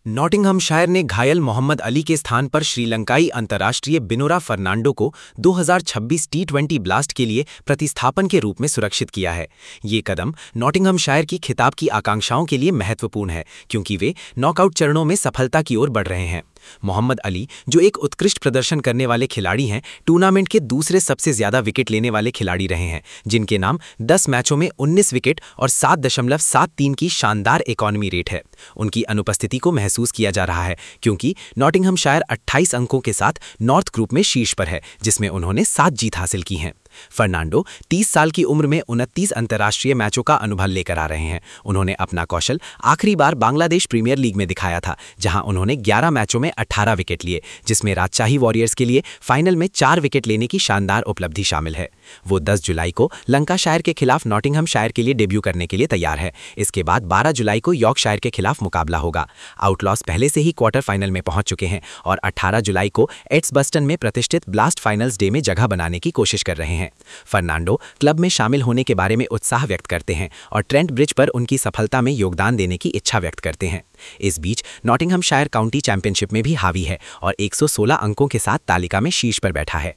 Nottinghamshire ने घायल मोहम्मद अली के स्थान पर श्रीलंकाई अंतर्राष्ट्रीय बिनोरा फर्नांडो को 2026 टी20 ब्लास्ट के लिए प्रतिस्थापन के रूप में सुरक्षित किया है। ये कदम नॉटिंघमशायर की खिताब की आकांक्षाओं के लिए महत्वपूर्ण है, क्योंकि वे नॉकआउट चरणों में सफलता की ओर बढ़ रहे हैं। मोहम्मद अली, जो एक उत्कृष्ट प्रदर्शन करने वाले खिलाड़ी हैं, टूर्नामेंट के दूसरे सबसे ज्यादा विकेट लेने वाले खिलाड़ी रहे हैं, जिनके नाम 10 मैचों में 19 विकेट और 7.73 की शानदार इकॉनमी रेट है। उनकी अनुपस्थिति को महसूस किया जा रहा है, क्योंकि नॉटिंघमशायर 28 अंकों के साथ नॉर्थ ग्रुप में शीर्ष पर है, जिसमें उन्होंने 7 जीत हासिल की हैं। फर्नांडो 30 साल की उम्र में 29 अंतर्राष्ट्रीय मैचों का अनुभव लेकर आ रहे हैं। उन्होंने अपना कौशल आखिरी बार बांग्लादेश प्रीमियर लीग में दिखाया था, जहां उन्होंने 11 मैचों में 18 विकेट लिए, जिसमें राजशाही वॉरियर्स के लिए फाइनल में 4 विकेट लेने की शानदार उपलब्धि शामिल है। वो 10 जुलाई को लंकाशायर के खिलाफ नॉटिंघमशायर के लिए डेब्यू करने के लिए तैयार है। इसके बाद 12 जुलाई को यॉर्कशायर के खिलाफ मुकाबला होगा। आउटलॉस पहले से ही क्वार्टर फाइनल में पहुंच चुके हैं और 18 जुलाई को एड्सबस्टन में प्रतिष्ठित ब्लास्ट फाइनल्स डे में जगह बनाने की कोशिश कर रहे हैं। फर्नांडो क्लब में शामिल होने के बारे में उत्साह व्यक्त करते हैं और ट्रेंट ब्रिज पर उनकी सफलता में योगदान देने की इच्छा व्यक्त करते हैं। इस बीच नॉटिंघमशायर काउंटी चैंपियनशिप में भी हावी है और 116 अंकों के साथ तालिका में शीर्ष पर बैठा है।